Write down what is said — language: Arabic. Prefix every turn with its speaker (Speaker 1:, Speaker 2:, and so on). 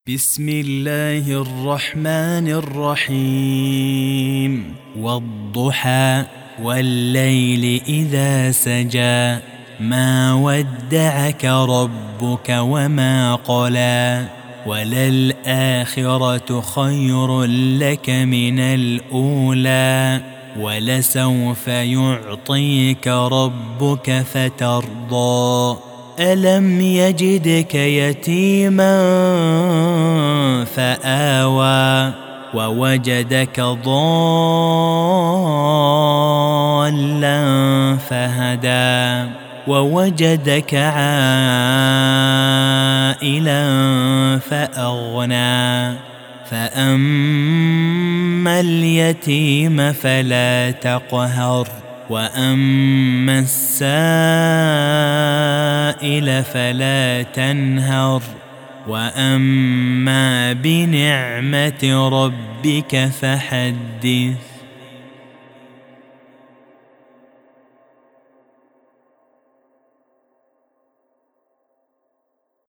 Speaker 1: بسم الله الرحمن الرحيم والضحى والليل إذا سجى ما ودعك ربك وما قلى وللآخرة خير لك من الأولى ولسوف يعطيك ربك فترضى ألم يجدك يتيما فآوى ووجدك ضالا فهدى ووجدك عائلا فأغنى فأما اليتيم فلا تقهر وأما السائل فلا تنهر وأما بنعمة ربك فحدث.